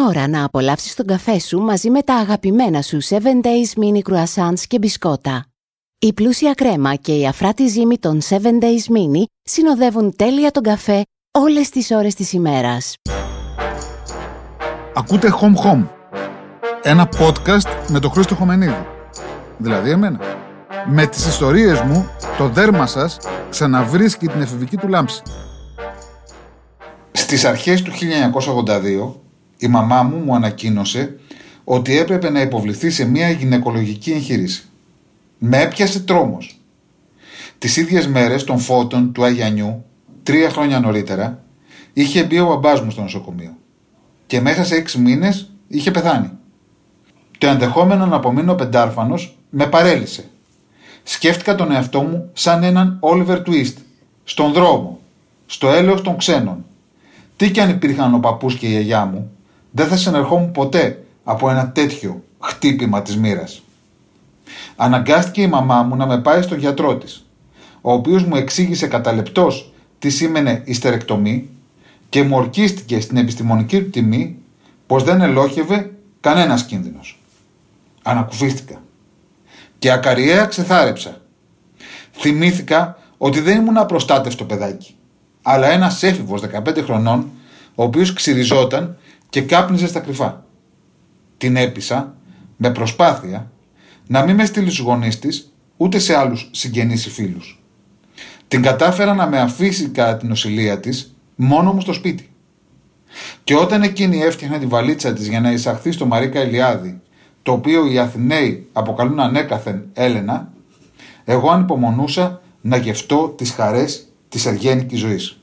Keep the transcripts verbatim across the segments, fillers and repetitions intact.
ώρα να απολαύσεις τον καφέ σου μαζί με τα αγαπημένα σου seven days mini croissants και μπισκότα. Η πλούσια κρέμα και η αφράτη ζύμη των seven days mini συνοδεύουν τέλεια τον καφέ όλες τις ώρες της ημέρας. Ακούτε Home Home, ένα podcast με τον Χρήστο Χομενίδη, δηλαδή εμένα. Με τις ιστορίες μου, το δέρμα σας ξαναβρίσκει την εφηβική του λάμψη. Στις αρχές του χίλια εννιακόσια ογδόντα δύο, η μαμά μου μου ανακοίνωσε ότι έπρεπε να υποβληθεί σε μια γυναικολογική εγχείρηση. Με έπιασε τρόμος. Τις ίδιες μέρες των φώτων του Αγιανιού, τρία χρόνια νωρίτερα, είχε μπει ο μπαμπάς μου στο νοσοκομείο και μέσα σε έξι μήνες είχε πεθάνει. Το ενδεχόμενο να απομείνω πεντάρφανος με παρέλυσε. Σκέφτηκα τον εαυτό μου σαν έναν Oliver Twist, στον δρόμο, στο έλεος των ξένων. Τι κι αν υπήρχαν ο παππούς και η γιαγιά μου, δεν θα συνερχόμουν ποτέ από ένα τέτοιο χτύπημα της μοίρας. Αναγκάστηκε η μαμά μου να με πάει στον γιατρό της, ο οποίος μου εξήγησε κατά λεπτός τι σήμαινε ιστερεκτομή και μου ορκίστηκε στην επιστημονική του τιμή πως δεν ελόχευε κανένας κίνδυνος. Ανακουφίστηκα και ακαριέα ξεθάρεψα. Θυμήθηκα ότι δεν ήμουν απροστάτευτο παιδάκι, αλλά ένας έφηβος δεκαπέντε χρονών, ο οποίος ξυριζόταν και κάπνιζε στα κρυφά. Την έπεισα, με προσπάθεια, να μην με στείλει στους γονείς της, ούτε σε άλλους συγγενείς ή φίλους. Την κατάφερα να με αφήσει κατά την νοσηλεία της, μόνο μου στο σπίτι. Και όταν εκείνη έφτιαχνε τη βαλίτσα της για να εισαχθεί στο Μαρίκα Ηλιάδη, το οποίο οι Αθηναίοι αποκαλούν ανέκαθεν Έλενα, εγώ ανυπομονούσα να γευτώ τις χαρές της αργένικης ζωής.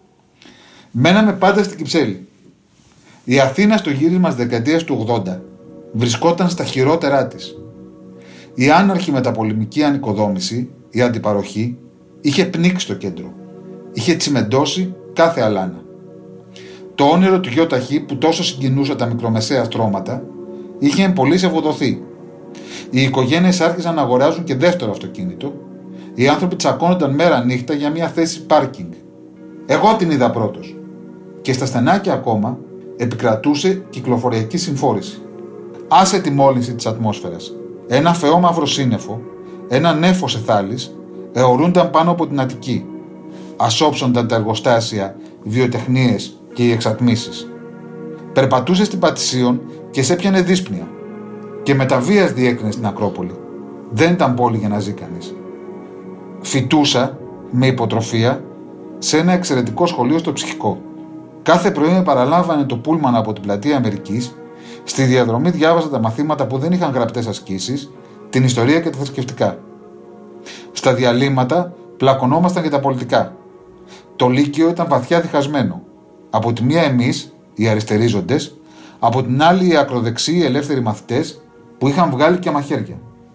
Μέναμε πάντα στην Κυψέλη. Η Αθήνα στο γύρισμα της δεκαετίας του ογδόντα βρισκόταν στα χειρότερά της. Η άναρχη μεταπολεμική ανοικοδόμηση, η αντιπαροχή, είχε πνίξει το κέντρο. Είχε τσιμεντώσει κάθε αλάνα. Το όνειρο του ΙΧ που τόσο συγκινούσε τα μικρομεσαία στρώματα είχε εμπολής ευωδοθεί. Οι οικογένειες άρχισαν να αγοράζουν και δεύτερο αυτοκίνητο. Οι άνθρωποι τσακώνονταν μέρα νύχτα για μια θέση πάρκινγκ. Εγώ την είδα πρώτος. Και στα στενάκια ακόμα επικρατούσε κυκλοφοριακή συμφόρηση. Άσε τη μόλυνση της ατμόσφαιρας. Ένα φαιό μαύρο σύννεφο, ένα νέφος εθάλης, αιωρούνταν πάνω από την Αττική. Ασόψονταν τα εργοστάσια, οι βιοτεχνίες και οι εξατμίσεις. Περπατούσε στην Πατησίων και σε έπιανε δύσπνοια. Και με τα βίας διέκρινε στην Ακρόπολη. Δεν ήταν πόλη για να ζει κανείς. Φοιτούσα με υποτροφία σε ένα εξαιρετικό σχολείο στο Ψυχικό. Κάθε πρωί με παραλάμβανε το πούλμαν από την πλατεία Αμερικής. Στη διαδρομή διάβαζα τα μαθήματα που δεν είχαν γραπτές ασκήσεις, την ιστορία και τα θρησκευτικά. Στα διαλύματα πλακωνόμασταν για τα πολιτικά. Το Λύκειο ήταν βαθιά διχασμένο. Από τη μία εμείς, οι αριστερίζοντες, από την άλλη οι ακροδεξιοί ελεύθεροι μαθητές που είχαν βγάλει και μαχαίρια.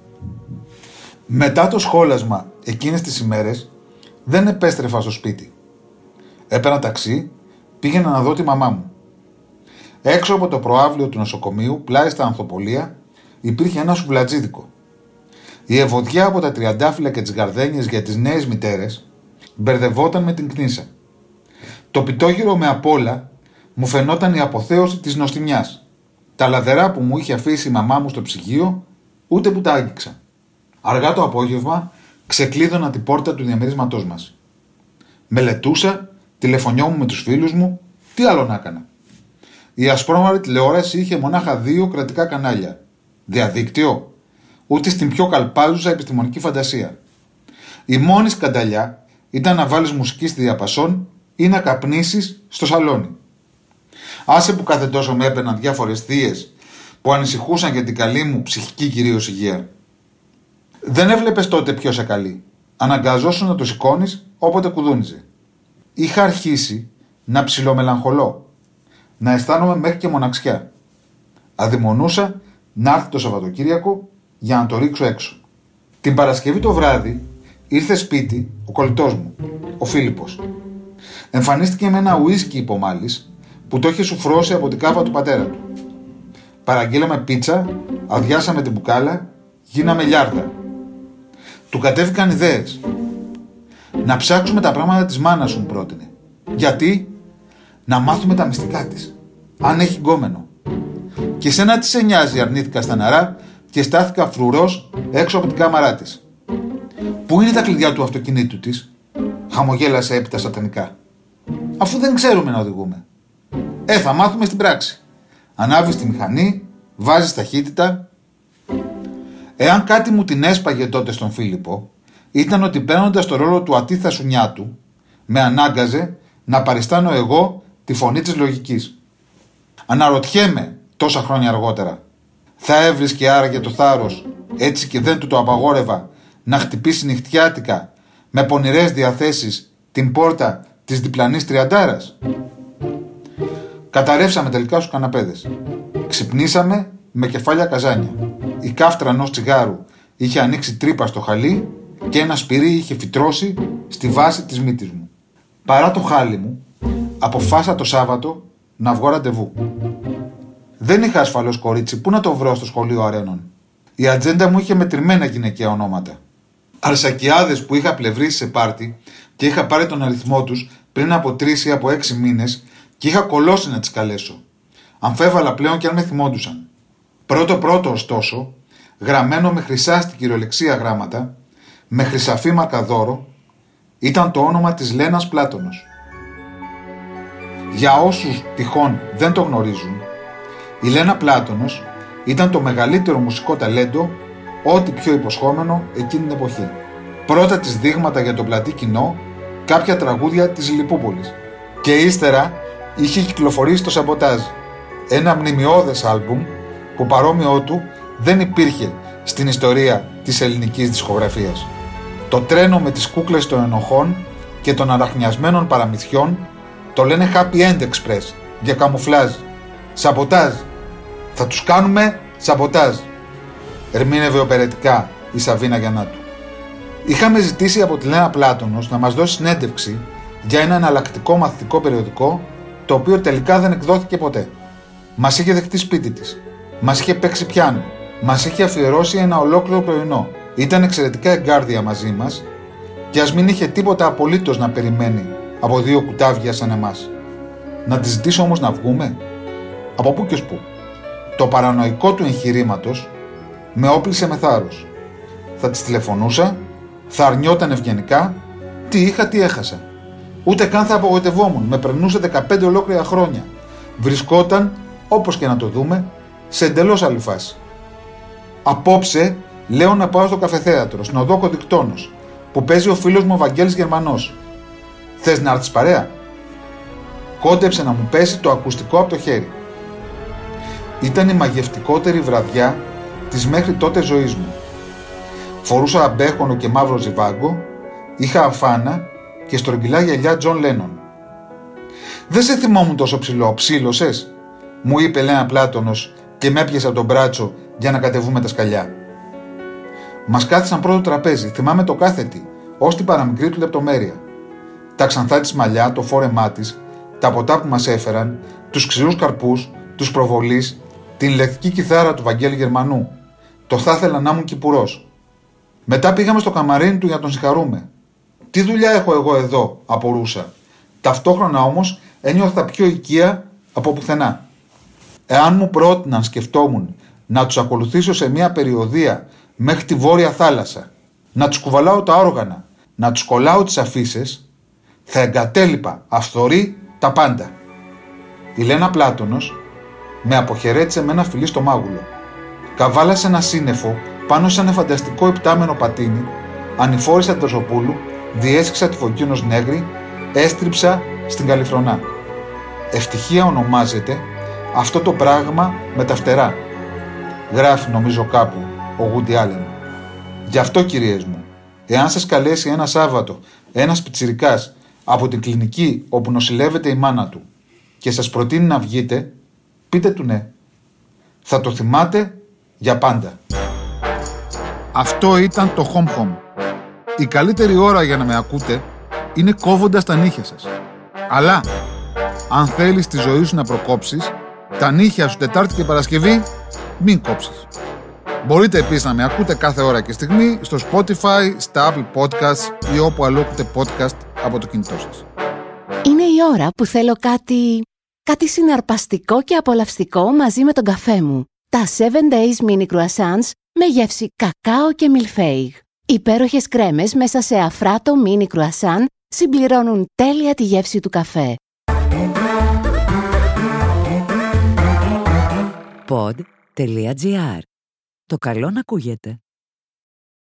Μετά το σχόλασμα εκείνες τις ημέρες δεν επέστρεφα στο σπίτι. Έπαιρνα ταξί, πήγαινα να δω τη μαμά μου. Έξω από το προαύλιο του νοσοκομείου, πλάι στα ανθοπολία, υπήρχε ένα σουβλατζίδικο. Η ευωδιά από τα τριαντάφυλλα και τις γαρδένιες για τις νέες μητέρες μπερδευόταν με την κνίσα. Το πιτόγυρο με απ' όλα μου φαινόταν η αποθέωση της νοστιμιάς. Τα λαδερά που μου είχε αφήσει η μαμά μου στο ψυγείο, ούτε που τα άγγιξα. Αργά το απόγευμα ξεκλείδωνα την πόρτα του διαμερίσματός μας. Μελετούσα, τηλεφωνιόμουν με τους φίλους μου, τι άλλο να έκανα. Η ασπρόμαυρη τηλεόραση είχε μονάχα δύο κρατικά κανάλια. Διαδίκτυο, ούτε στην πιο καλπάζουσα επιστημονική φαντασία. Η μόνη σκανταλιά ήταν να βάλεις μουσική στη διαπασόν ή να καπνίσεις στο σαλόνι. Άσε που κάθε τόσο με έπαιρναν διάφορες θείες που ανησυχούσαν για την καλή μου ψυχική κυρίως υγεία. Δεν έβλεπες τότε ποιος σε καλεί. Αναγκαζόσουν να το σηκώνεις όποτε κουδούνιζε. Είχα αρχίσει να ψιλομελαγχολώ, να αισθάνομαι μέχρι και μοναξιά. Αδειμονούσα να έρθει το Σαββατοκύριακο για να το ρίξω έξω. Την Παρασκευή το βράδυ ήρθε σπίτι ο κολλητός μου, ο Φίλιππος. Εμφανίστηκε με ένα ουίσκι υπομάλης που το είχε σουφρώσει από την κάβα του πατέρα του. Παραγγείλαμε πίτσα, αδειάσαμε την μπουκάλα, γίναμε λιάρδα. Του κατέβηκαν ιδέες. Να ψάξουμε τα πράγματα της μάνας σου, μου πρότεινε. Γιατί? Να μάθουμε τα μυστικά της. Αν έχει γκόμενο. «Και σένα τι σε νοιάζει?» αρνήθηκα στεναρά και στάθηκα φρουρός έξω από την κάμαρά της. «Πού είναι τα κλειδιά του αυτοκινήτου της?» χαμογέλασε έπειτα σατανικά. «Αφού δεν ξέρουμε να οδηγούμε». «Ε, θα μάθουμε στην πράξη. Ανάβεις τη μηχανή, βάζεις ταχύτητα». Εάν κάτι μου την έσπαγε τότε στον Φίλιππο, ήταν ότι παίρνοντας το ρόλο του ατίθασου νιάτου, με ανάγκαζε να παριστάνω εγώ τη φωνή της λογικής. Αναρωτιέμαι τόσα χρόνια αργότερα, θα έβρισκε άραγε το θάρρος, έτσι και δεν του το απαγόρευα, να χτυπήσει νυχτιάτικα με πονηρές διαθέσεις την πόρτα της διπλανής τριαντάρας? Καταρρεύσαμε τελικά στους καναπέδες. Ξυπνήσαμε με κεφάλια καζάνια. Η κάφτρα ενός τσιγάρου είχε ανοίξει τρύπα στο χαλί και ένα σπυρί είχε φυτρώσει στη βάση της μύτης μου. Παρά το χάλι μου, αποφάσισα το Σάββατο να βγω ραντεβού. Δεν είχα ασφαλώς κορίτσι, πού να το βρω στο σχολείο Αρένων. Η ατζέντα μου είχε μετρημένα γυναικεία ονόματα. Αρσακιάδες που είχα πλευρίσει σε πάρτι και είχα πάρει τον αριθμό τους πριν από τρεις ή από έξι μήνες και είχα κολώσει να τις καλέσω. Αμφέβαλα πλέον και αν με θυμόντουσαν. Πρώτο-πρώτο, ωστόσο, γραμμένο με χρυσά στην κυριολεξία γράμματα, με χρυσαφή μαρκαδόρο, ήταν το όνομα της Λένας Πλάτωνος. Για όσους τυχόν δεν το γνωρίζουν, η Λένα Πλάτωνος ήταν το μεγαλύτερο μουσικό ταλέντο, ό,τι πιο υποσχόμενο εκείνη την εποχή. Πρώτα της δείγματα για το πλατή κοινό, κάποια τραγούδια της Λιπούπολης. Και ύστερα είχε κυκλοφορήσει το Σαμποτάζ, ένα μνημιώδες άλμπουμ που παρόμοιό του δεν υπήρχε στην ιστορία της ελληνικής δισκογραφίας. Το τρένο με τις κούκλες των ενοχών και των αραχνιασμένων παραμυθιών το λένε Happy End Express για καμουφλάζ. Σαμποτάζ. Θα τους κάνουμε σαμποτάζ. Ερμήνευε οπερετικά η Σαβίνα Γιαννάτου. Είχαμε ζητήσει από τη Λένα Πλάτωνος να μας δώσει συνέντευξη για ένα εναλλακτικό μαθητικό περιοδικό, το οποίο τελικά δεν εκδόθηκε ποτέ. Μας είχε δεχτεί σπίτι της. Μας είχε παίξει πιάνο. Μας είχε αφιερώσει ένα ολόκληρο πρωινό. Ήταν εξαιρετικά εγκάρδια μαζί μας και ας μην είχε τίποτα απολύτως να περιμένει από δύο κουτάβια σαν εμάς. Να τη ζητήσω όμως να βγούμε? Από πού και ως πού? Το παρανοϊκό του εγχειρήματος με όπλησε με θάρρος. Θα της τηλεφωνούσα, θα αρνιόταν ευγενικά, τι είχα, τι έχασα. Ούτε καν θα απογοητευόμουν, με περνούσε δεκαπέντε ολόκληρα χρόνια. Βρισκόταν, όπως και να το δούμε, σε εντελώς άλλη φάση. Απόψε λέω να πάω στο καφεθέατρο, στην οδό Κοντικτώνος, που παίζει ο φίλος μου ο Βαγγέλης Γερμανός. Θες να έρθεις παρέα? Κόντεψε να μου πέσει το ακουστικό από το χέρι. Ήταν η μαγευτικότερη βραδιά της μέχρι τότε ζωής μου. Φορούσα αμπέχονο και μαύρο ζιβάγκο, είχα αφάνα και στρογγυλά γυαλιά Τζον Λένον. «Δεν σε θυμόμουν τόσο ψηλό, ψήλωσες?» μου είπε Λένα Πλάτωνος και με έπιασε από τον μπράτσο για να κατεβούμε τα σκαλιά. Μας κάθισαν πρώτο τραπέζι, θυμάμαι το κάθε τι, ως την παραμικρή του λεπτομέρεια. Τα ξανθά της μαλλιά, το φόρεμά της, τα ποτά που μας έφεραν, τους ξηρούς καρπούς, τους προβολείς, την ηλεκτρική κιθάρα του Βαγγέλη Γερμανού. Το θα ήθελα να ήμουν κυπουρός. Μετά πήγαμε στο καμαρίνι του για να τον συγχαρούμε. Τι δουλειά έχω εγώ εδώ, απορούσα. Ταυτόχρονα όμως ένιωθα πιο οικία από πουθενά. Εάν μου πρότειναν, σκεφτόμουν, να τους ακολουθήσω σε μια περιοδεία μέχρι τη Βόρεια Θάλασσα, να τους κουβαλάω τα όργανα, να τους κολλάω τις αφίσες, θα εγκατέλειπα αυθορή τα πάντα. Η Λένα Πλάτωνος με αποχαιρέτησε με ένα φιλί στο μάγουλο. Καβάλασε ένα σύννεφο πάνω σε ένα φανταστικό υπτάμενο πατίνι, ανηφόρησα την Τροζοπούλου, διέσχισα τη Φωκίνος Νέγρη, έστριψα στην Καλιφρονά. Ευτυχία ονομάζεται αυτό το πράγμα με τα φτερά. Γράφει νομίζω κάπου ο Γούντι Άλεν. Γι' αυτό, κυρίες μου, εάν σας καλέσει ένα Σάββατο ένας πιτσιρικάς από την κλινική όπου νοσηλεύεται η μάνα του και σας προτείνει να βγείτε, πείτε του ναι. Θα το θυμάται για πάντα. Αυτό ήταν το Home Home. Η καλύτερη ώρα για να με ακούτε είναι κόβοντας τα νύχια σας. Αλλά, αν θέλεις τη ζωή σου να προκόψεις, τα νύχια σου Τετάρτη και Παρασκευή μην κόψεις. Μπορείτε επίσης να με ακούτε κάθε ώρα και στιγμή στο Spotify, στα Apple Podcasts ή όπου αλλού ακούτε podcast από το κινητό σας. Είναι η ώρα που θέλω κάτι Κάτι συναρπαστικό και απολαυστικό μαζί με τον καφέ μου. Τα seven days mini croissants με γεύση κακάο και μιλφέιγ. Υπέροχες κρέμες μέσα σε αφράτο mini croissant συμπληρώνουν τέλεια τη γεύση του καφέ. pod τελεία gr. Το καλό να ακούγεται.